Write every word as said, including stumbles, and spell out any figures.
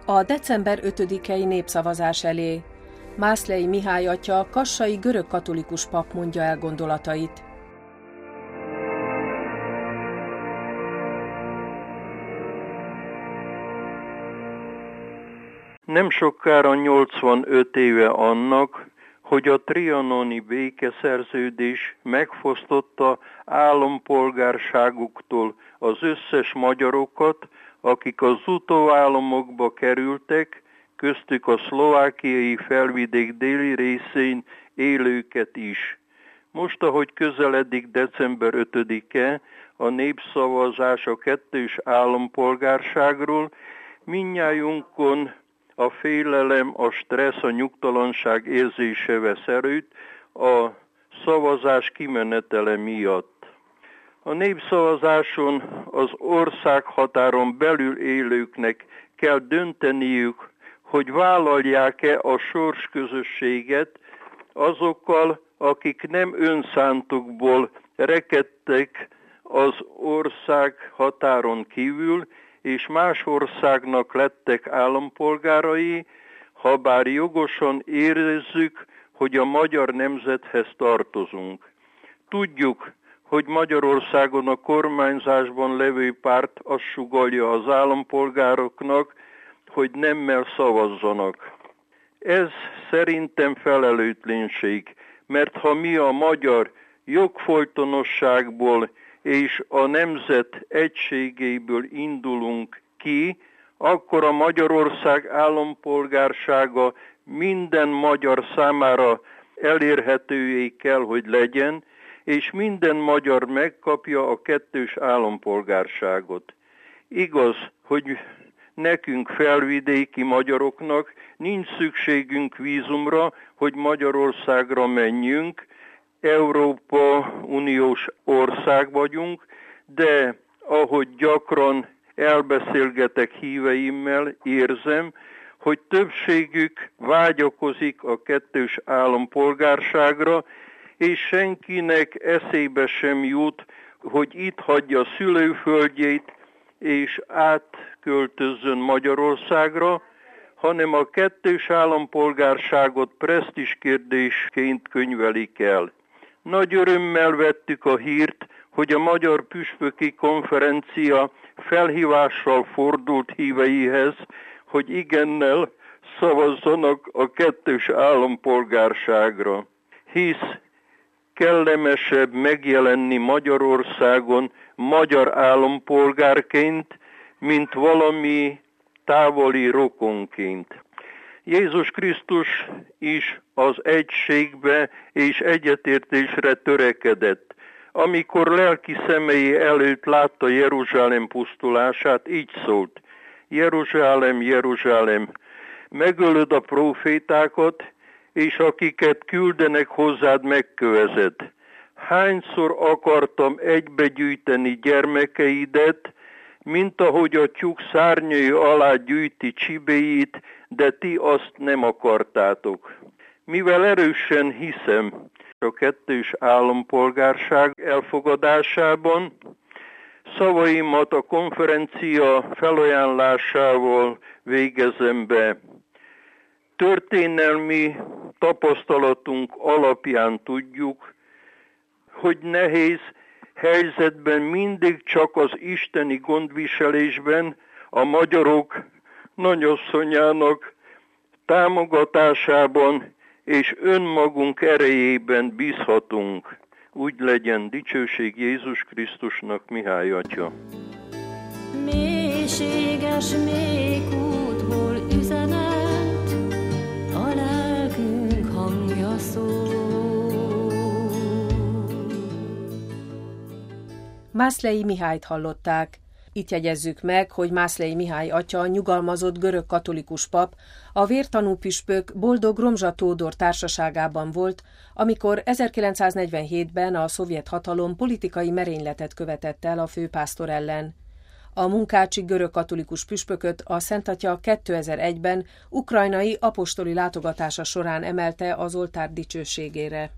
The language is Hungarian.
A december ötödikei népszavazás elé Mászlei Mihály atya, kassai görögkatolikus pap mondja el gondolatait. Nem sokára nyolcvanöt éve annak, hogy a trianoni békeszerződés megfosztotta állampolgárságuktól az összes magyarokat, akik az utóállamokba kerültek, köztük a szlovákiai felvidék déli részén élőket is. Most, ahogy közeledik december ötödike, a népszavazás a kettős állampolgárságról, mindnyájunkon a félelem, a stressz, a nyugtalanság érzése vesz erőt a szavazás kimenetele miatt. A népszavazáson az országhatáron belül élőknek kell dönteniük, hogy vállalják-e a sorsközösséget azokkal, akik nem önszántukból rekedtek az ország határon kívül, és más országnak lettek állampolgárai, habár jogosan érezzük, hogy a magyar nemzethez tartozunk. Tudjuk, hogy Magyarországon a kormányzásban levő párt azt sugallja az állampolgároknak, hogy nemmel szavazzanak. Ez szerintem felelőtlenség, mert ha mi a magyar jogfolytonosságból és a nemzet egységéből indulunk ki, akkor a Magyarország állampolgársága minden magyar számára elérhetőé kell, hogy legyen, és minden magyar megkapja a kettős állampolgárságot. Igaz, hogy nekünk felvidéki magyaroknak nincs szükségünk vízumra, hogy Magyarországra menjünk, Európa Uniós ország vagyunk, de ahogy gyakran elbeszélgetek híveimmel, érzem, hogy többségük vágyakozik a kettős állampolgárságra, és senkinek eszébe sem jut, hogy itt hagyja szülőföldjét, és átköltözzön Magyarországra, hanem a kettős állampolgárságot presztízs kérdésként könyvelik el. Nagy örömmel vettük a hírt, hogy a Magyar Püspöki Konferencia felhívással fordult híveihez, hogy igennel szavazzanak a kettős állampolgárságra. Hisz kellemesebb megjelenni Magyarországon magyar állampolgárként, mint valami távoli rokonként. Jézus Krisztus is az egységbe és egyetértésre törekedett. Amikor lelki szemei előtt látta Jeruzsálem pusztulását, így szólt: Jeruzsálem, Jeruzsálem, megölöd a prófétákat, és akiket küldenek hozzád megkövezed. Hányszor akartam egybegyűjteni gyermekeidet, mint ahogy a tyúk szárnyai alá gyűjti csibéit, de ti azt nem akartátok. Mivel erősen hiszem a kettős állampolgárság elfogadásában, szavaimat a konferencia felajánlásával végezem be. Történelmi tapasztalatunk alapján tudjuk, hogy nehéz helyzetben mindig csak az isteni gondviselésben a magyarok nagyasszonyának támogatásában és önmagunk erejében bízhatunk. Úgy legyen, dicsőség Jézus Krisztusnak, Mihály atya. Mélységes mély kútból üzenet, a lelkünk hangja szól. Mászlei Mihályt hallották. Itt jegyezzük meg, hogy Mászlei Mihály atya nyugalmazott görög katolikus pap, a vértanú püspök Boldog Romzsa Tódor társaságában volt, amikor ezerkilencszáznegyvenhétben a szovjet hatalom politikai merényletet követett el a főpásztor ellen. A munkácsi görög katolikus püspököt a Szent Atya kétezer-egyben ukrajnai apostoli látogatása során emelte az oltár dicsőségére.